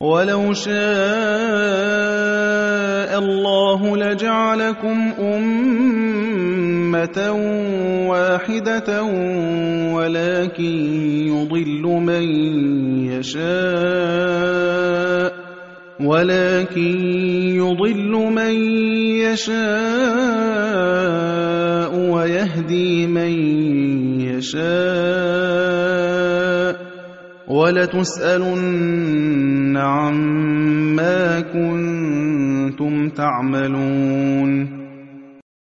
وَلَوْ شَاءَ اللَّهُ لَجَعَلَكُمْ أُمَّةً وَاحِدَةً وَلَٰكِن يُضِلُّ مَن يَشَاءُ وَيَهْدِي مَن يَشَاءُ ۚ وَلَتُسْأَلُنَّ عَمَّا كُنتُمْ تَعْمَلُونَ